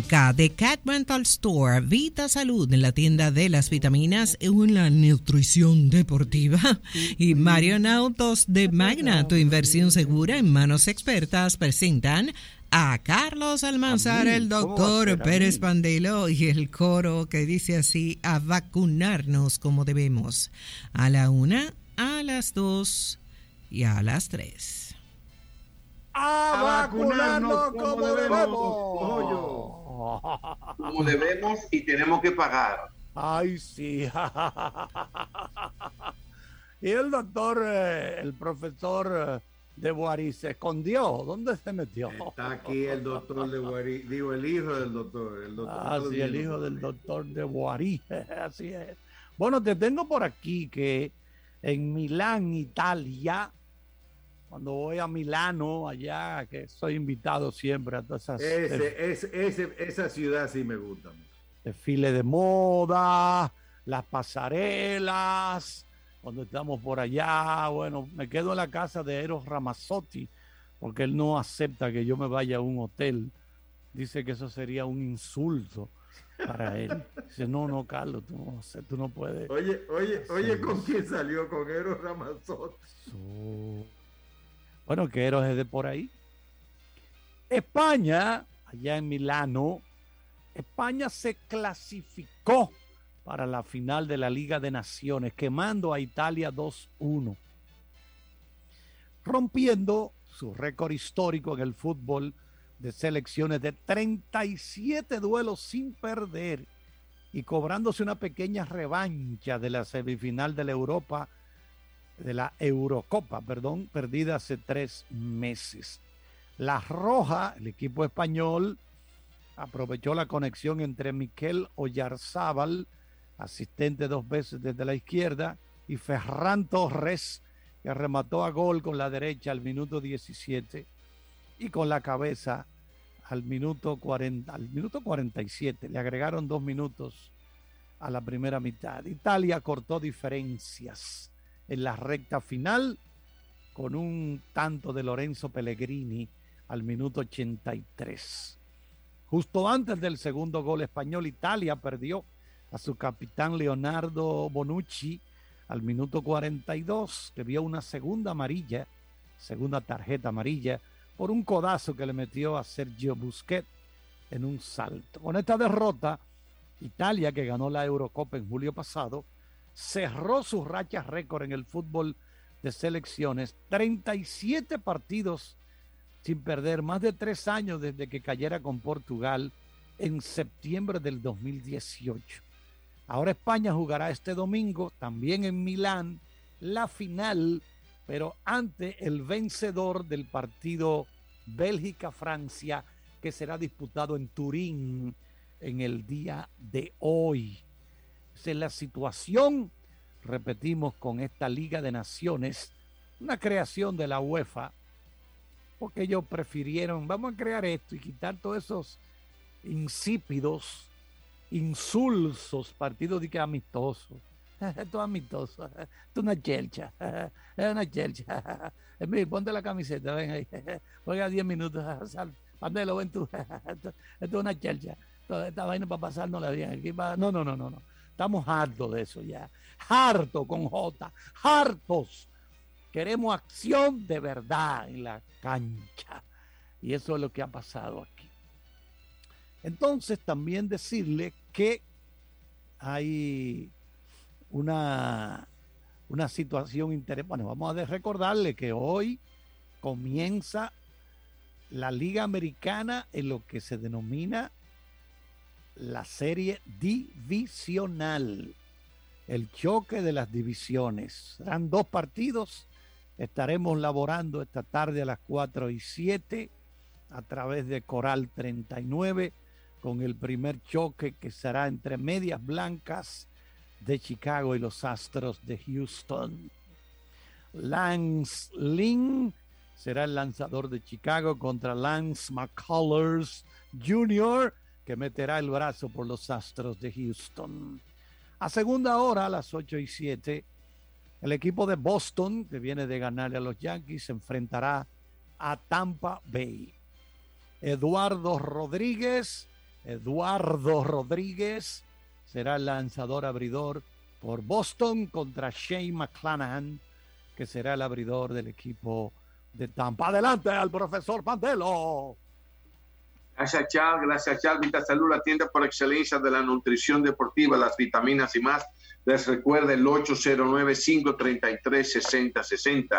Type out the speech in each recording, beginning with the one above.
cerca de Cat Rental Store, Vita Salud en la tienda de las vitaminas y la nutrición deportiva y Marion Autos de Magna, tu inversión segura en manos expertas, presentan a Carlos Almanzar, el doctor Pérez Pandelo y el coro que dice así: a vacunarnos como debemos, a la 1, a las 2 y a las 3. A vacunarnos como debemos. Como debemos y tenemos que pagar. Ay, sí. Y el doctor, el profesor de Boarí se escondió. ¿Dónde se metió? Está aquí el doctor de Boarí, digo, el hijo del doctor. Sí, el hijo del doctor de Boarí. Así es. Bueno, te tengo por aquí que en Milán, Italia, cuando voy a Milano, allá, que soy invitado siempre a todas esas... Esa ciudad sí me gusta. Desfile de moda, las pasarelas, cuando estamos por allá, bueno, me quedo en la casa de Eros Ramazzotti, porque él no acepta que yo me vaya a un hotel. Dice que eso sería un insulto para él. Dice, no, Carlos, tú no puedes. Oye, ¿con quién salió? Con Eros Ramazzotti. Bueno, que Eros es de por ahí. España, allá en Milano, España se clasificó para la final de la Liga de Naciones, quemando a Italia 2-1, rompiendo su récord histórico en el fútbol de selecciones de 37 duelos sin perder y cobrándose una pequeña revancha de la semifinal de la Eurocopa, perdida hace 3 meses. La Roja, el equipo español, aprovechó la conexión entre Mikel Oyarzábal, asistente 2 veces desde la izquierda, y Ferran Torres, que remató a gol con la derecha al minuto 17 y con la cabeza al minuto 47. Le agregaron 2 minutos a la primera mitad. Italia cortó diferencias en la recta final con un tanto de Lorenzo Pellegrini al minuto 83. Justo antes del segundo gol español, Italia perdió a su capitán Leonardo Bonucci al minuto 42, que vio una segunda tarjeta amarilla por un codazo que le metió a Sergio Busquets en un salto. Con esta derrota, Italia, que ganó la Eurocopa en julio pasado, cerró su racha récord en el fútbol de selecciones, 37 partidos sin perder, más de 3 años desde que cayera con Portugal en septiembre del 2018. Ahora España jugará este domingo, también en Milán, la final, pero ante el vencedor del partido Bélgica-Francia, que será disputado en Turín en el día de hoy. Esa es la situación, repetimos, con esta Liga de Naciones, una creación de la UEFA, porque ellos prefirieron, vamos a crear esto y quitar todos esos insípidos, insulsos partidos de que amistosos. Esto es amistoso, esto es una chelcha, es una chelcha. Emil, ponte la camiseta, ven ahí, juega 10 minutos, Pandelo, ven tú, esto es una chelcha, esta vaina para pasárnosla bien, aquí no, estamos hartos de eso ya, hartos con J, hartos. Queremos acción de verdad en la cancha. Y eso es lo que ha pasado aquí. Entonces, también decirle que hay una situación interesante. Bueno, vamos a recordarle que hoy comienza la Liga Americana en lo que se denomina la serie divisional. El choque de las divisiones. Serán 2 partidos. Estaremos laborando esta tarde a las 4:07 a través de Coral 39 con el primer choque que será entre Medias Blancas de Chicago y los Astros de Houston. Lance Lynn será el lanzador de Chicago contra Lance McCullers Jr., que meterá el brazo por los Astros de Houston. A segunda hora, a las 8:07, el equipo de Boston, que viene de ganarle a los Yankees, se enfrentará a Tampa Bay. Eduardo Rodríguez, Eduardo Rodríguez será el lanzador abridor por Boston contra Shane McClanahan, que será el abridor del equipo de Tampa. Adelante al profesor Pandelo. Gracias, Charles. Vita Salud, la tienda por excelencia de la nutrición deportiva, las vitaminas y más. Les recuerda el 809-533-6060.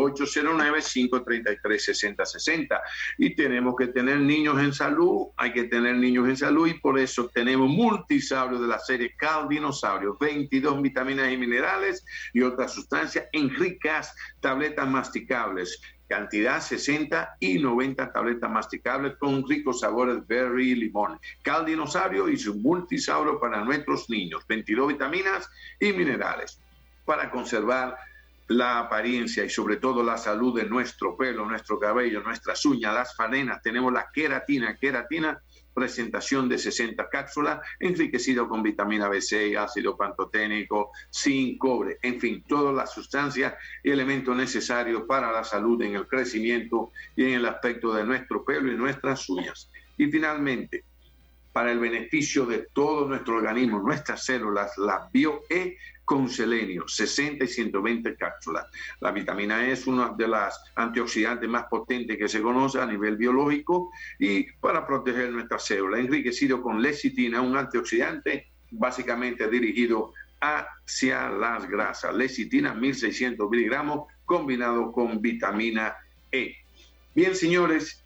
809-533-6060. Y tenemos que tener niños en salud. Hay que tener niños en salud y por eso tenemos multisaurio de la serie Cal Dinosaurio. 22 vitaminas y minerales y otras sustancias en ricas tabletas masticables. Cantidad 60 y 90 tabletas masticables con ricos sabores berry y limón. Cal Dinosaurio y su multisaurio para nuestros niños. 22 vitaminas y minerales para conservar la apariencia y sobre todo la salud de nuestro pelo, nuestro cabello, nuestras uñas, las fanenas. Tenemos la queratina, presentación de 60 cápsulas, enriquecido con vitamina B6, ácido pantoténico, zinc, cobre, en fin, todas las sustancias y elementos necesarios para la salud en el crecimiento y en el aspecto de nuestro pelo y nuestras uñas. Y finalmente, para el beneficio de todo nuestro organismo, nuestras células, la BioE con selenio, 60 y 120 cápsulas. La vitamina E es una de las antioxidantes más potentes que se conoce a nivel biológico y para proteger nuestras células, enriquecido con lecitina, un antioxidante básicamente dirigido hacia las grasas. Lecitina, 1600 miligramos, combinado con vitamina E. Bien, señores,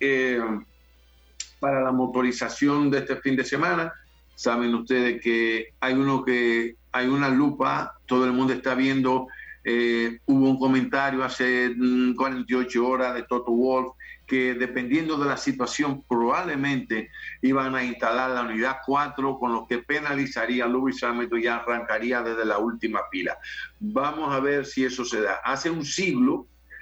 para la motorización de este fin de semana, saben ustedes que hay una lupa, todo el mundo está viendo, hubo un comentario hace 48 horas de Toto Wolff que dependiendo de la situación probablemente iban a instalar la unidad 4 con lo que penalizaría a Lewis Hamilton y arrancaría desde la última fila. Vamos a ver si eso se da. Hace un siglo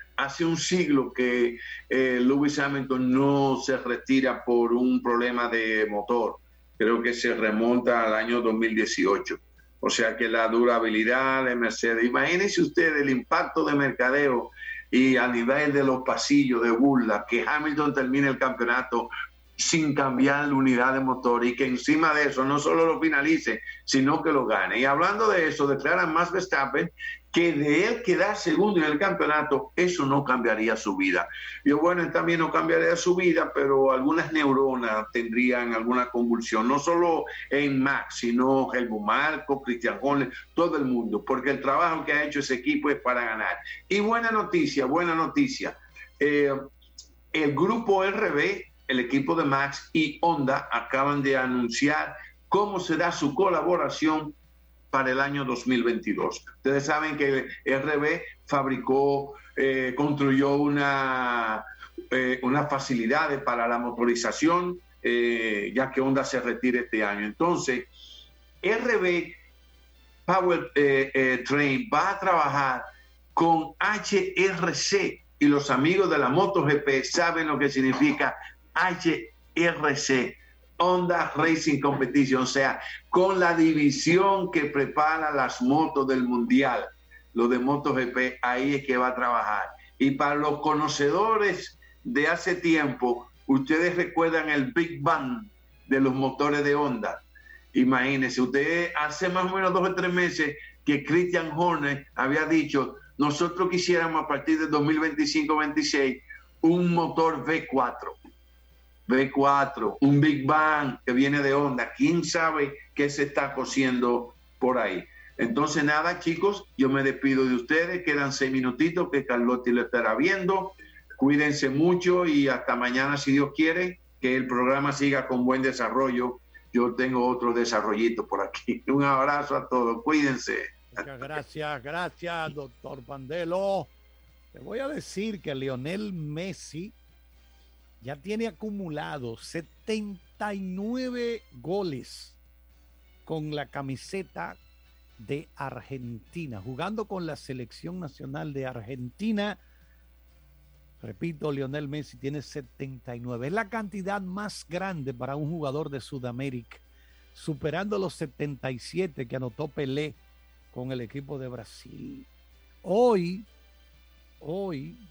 que Lewis Hamilton no se retira por un problema de motor. Creo que se remonta al año 2018. O sea que la durabilidad de Mercedes, imagínense ustedes el impacto de mercadeo y a nivel de los pasillos de burla, que Hamilton termine el campeonato sin cambiar la unidad de motor y que encima de eso no solo lo finalice, sino que lo gane. Y hablando de eso, declaran Max Verstappen que de él quedar segundo en el campeonato, eso no cambiaría su vida. Yo, bueno, él también no cambiaría su vida, pero algunas neuronas tendrían alguna convulsión, no solo en Max, sino Helmut Marko, Christian Horner, todo el mundo, porque el trabajo que ha hecho ese equipo es para ganar. Y buena noticia, el grupo RB, el equipo de Max y Honda acaban de anunciar cómo será su colaboración para el año 2022. Ustedes saben que RB construyó unas facilidades para la motorización, ya que Honda se retira este año. Entonces, RB Power Train va a trabajar con HRC y los amigos de la MotoGP saben lo que significa HRC, Honda Racing Competition, o sea, con la división que prepara las motos del Mundial, lo de MotoGP, ahí es que va a trabajar. Y para los conocedores de hace tiempo, ustedes recuerdan el Big Bang de los motores de Honda. Imagínense, ustedes hace más o menos 2 o 3 meses que Christian Horner había dicho, nosotros quisiéramos a partir de 2025-26 un motor V4, un Big Bang que viene de Honda. ¿Quién sabe qué se está cociendo por ahí? Entonces, nada, chicos, yo me despido de ustedes. Quedan 6 minutitos que Carlotti lo estará viendo. Cuídense mucho y hasta mañana, si Dios quiere, que el programa siga con buen desarrollo. Yo tengo otro desarrollito por aquí. Un abrazo a todos. Cuídense. Muchas gracias, doctor Pandelo. Te voy a decir que Lionel Messi ya tiene acumulado 79 goles con la camiseta de Argentina, jugando con la selección nacional de Argentina. Repito, Lionel Messi tiene 79. Es la cantidad más grande para un jugador de Sudamérica, superando los 77 que anotó Pelé con el equipo de Brasil. Hoy,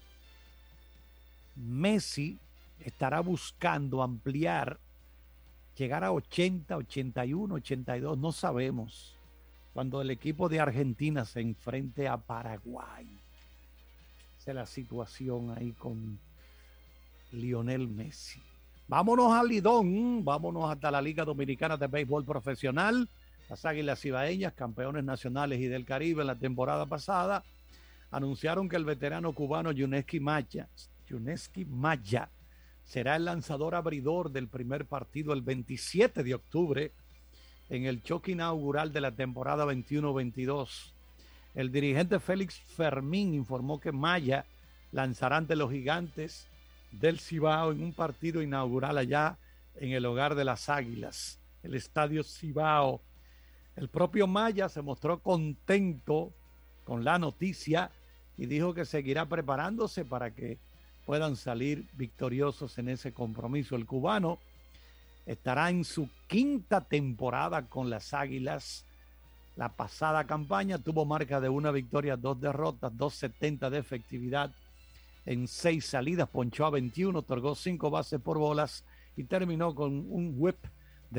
Messi estará buscando ampliar llegar a 80, 81, 82, no sabemos. Cuando el equipo de Argentina se enfrente a Paraguay. Esa es la situación ahí con Lionel Messi. Vámonos al Lidón, vámonos hasta la Liga Dominicana de Béisbol Profesional. Las Águilas Cibaeñas, campeones nacionales y del Caribe en la temporada pasada, anunciaron que el veterano cubano Yuneski Maya será el lanzador abridor del primer partido el 27 de octubre en el choque inaugural de la temporada 21-22. El dirigente Félix Fermín informó que Maya lanzará ante los Gigantes del Cibao en un partido inaugural allá en el hogar de las Águilas, el Estadio Cibao. El propio Maya se mostró contento con la noticia y dijo que seguirá preparándose para que puedan salir victoriosos en ese compromiso. El cubano estará en su quinta temporada con las Águilas. La pasada campaña tuvo marca de 1 victoria, 2 derrotas, 2.70 de efectividad en 6 salidas, ponchó a 21, otorgó 5 bases por bolas y terminó con un whip de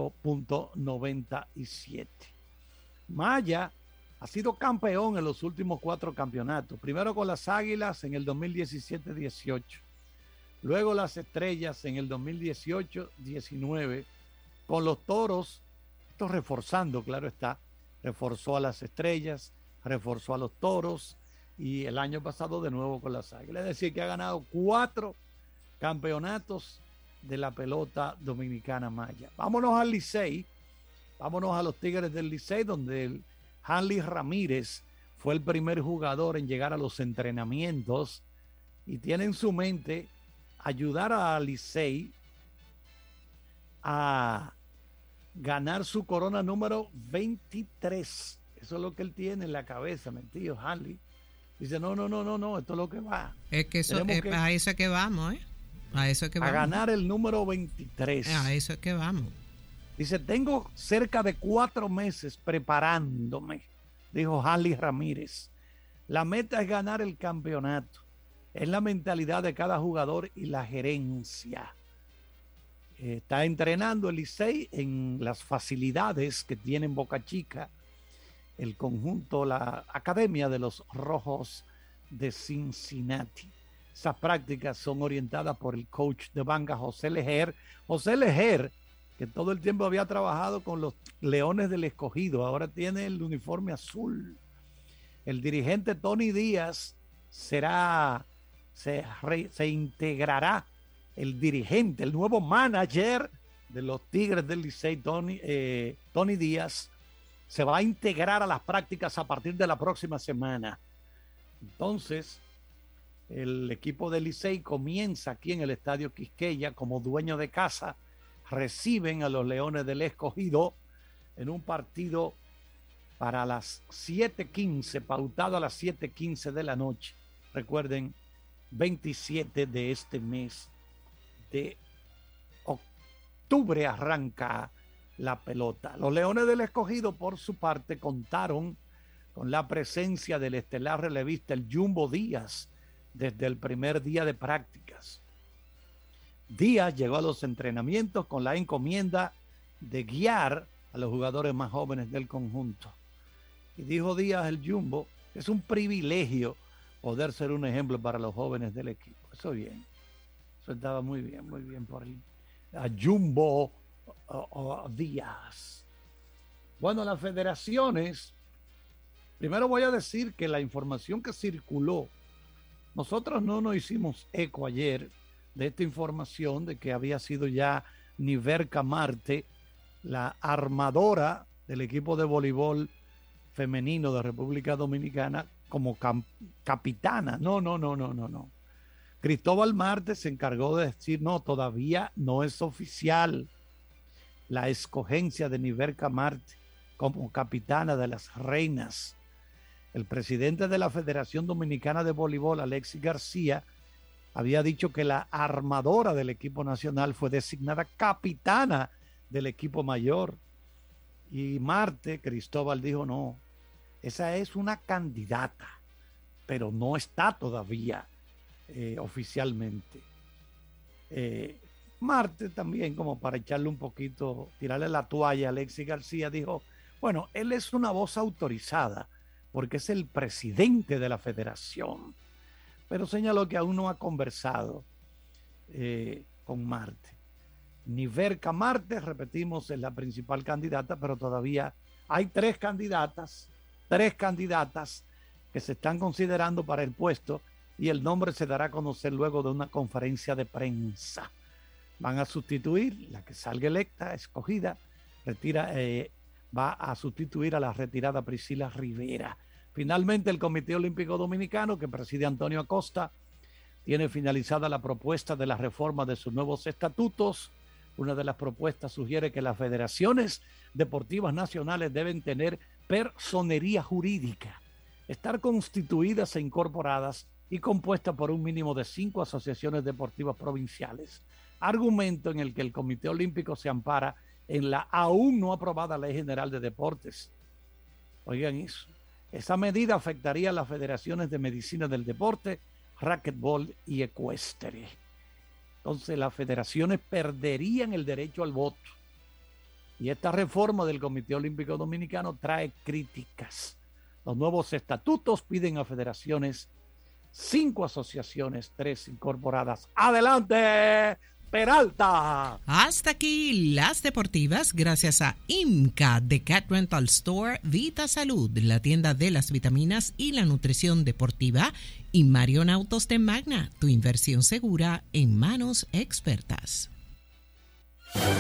0.97. Maya ha sido campeón en los últimos 4 campeonatos. Primero con las Águilas en el 2017-18. Luego las Estrellas en el 2018-19. Con los Toros, esto reforzando, claro está. Reforzó a las Estrellas, reforzó a los Toros y el año pasado de nuevo con las Águilas. Es decir, que ha ganado 4 campeonatos de la pelota dominicana Maya. Vámonos al Licey. Vámonos a los Tigres del Licey, donde el Hanley Ramírez fue el primer jugador en llegar a los entrenamientos y tiene en su mente ayudar a Licey a ganar su corona número 23. Eso es lo que él tiene en la cabeza, mentido, Hanley. Dice, no, esto es lo que va. Es que eso es a eso es que vamos, A eso es que vamos. A ganar el número 23. A eso es que vamos. Dice, tengo cerca de 4 meses preparándome, dijo Hanley Ramírez. La meta es ganar el campeonato. Es la mentalidad de cada jugador y la gerencia. Está entrenando el Licey en las facilidades que tiene en Boca Chica, el conjunto, la Academia de los Rojos de Cincinnati. Esas prácticas son orientadas por el coach de banca José Lejer. José Lejer, que todo el tiempo había trabajado con los Leones del Escogido, ahora tiene el uniforme azul. El dirigente Tony Díaz se integrará, el dirigente, el nuevo manager de los Tigres del Licey, Tony Díaz, se va a integrar a las prácticas a partir de la próxima semana. Entonces, el equipo del Licey comienza aquí en el Estadio Quisqueya como dueño de casa. Reciben a los Leones del Escogido en un partido para las 7:15, pautado a las 7:15 de la noche. Recuerden, 27 de este mes de octubre arranca la pelota. Los Leones del Escogido, por su parte, contaron con la presencia del estelar relevista, el Jumbo Díaz, desde el primer día de prácticas. Díaz llegó a los entrenamientos con la encomienda de guiar a los jugadores más jóvenes del conjunto. Y dijo Díaz, el Jumbo, es un privilegio poder ser un ejemplo para los jóvenes del equipo. Eso bien. Eso estaba muy bien por el Jumbo Díaz. Bueno, las federaciones, primero voy a decir que la información que circuló, nosotros no nos hicimos eco ayer de esta información de que había sido ya Niverca Marte, la armadora del equipo de voleibol femenino de República Dominicana, como capitana. No. Cristóbal Marte se encargó de decir, no, todavía no es oficial la escogencia de Niverca Marte como capitana de las reinas. El presidente de la Federación Dominicana de Voleibol, Alexis García, había dicho que la armadora del equipo nacional fue designada capitana del equipo mayor. Y Marte, Cristóbal, dijo, no, esa es una candidata, pero no está todavía oficialmente. Marte también, como para echarle un poquito, tirarle la toalla a Alexis García, dijo, bueno, él es una voz autorizada porque es el presidente de la federación, pero señaló que aún no ha conversado con Marte. Niverca Marte, repetimos, es la principal candidata, pero todavía hay tres candidatas que se están considerando para el puesto y el nombre se dará a conocer luego de una conferencia de prensa. Van a sustituir, la que salga electa, escogida, va a sustituir a la retirada Priscila Rivera. Finalmente, el Comité Olímpico Dominicano, que preside Antonio Acosta, tiene finalizada la propuesta de la reforma de sus nuevos estatutos. Una de las propuestas sugiere que las federaciones deportivas nacionales deben tener personería jurídica, estar constituidas e incorporadas y compuestas por un mínimo de 5 asociaciones deportivas provinciales, argumento en el que el Comité Olímpico se ampara en la aún no aprobada Ley General de Deportes. Oigan eso, esa medida afectaría a las federaciones de medicina del deporte, racquetball y ecuestre. Entonces las federaciones perderían el derecho al voto. Y esta reforma del Comité Olímpico Dominicano trae críticas. Los nuevos estatutos piden a federaciones 5 asociaciones, 3 incorporadas. ¡Adelante, Peralta! Hasta aquí las deportivas, gracias a IMCA de Cat Rental Store, Vita Salud, la tienda de las vitaminas y la nutrición deportiva, y Marion Autos de Magna, tu inversión segura en manos expertas.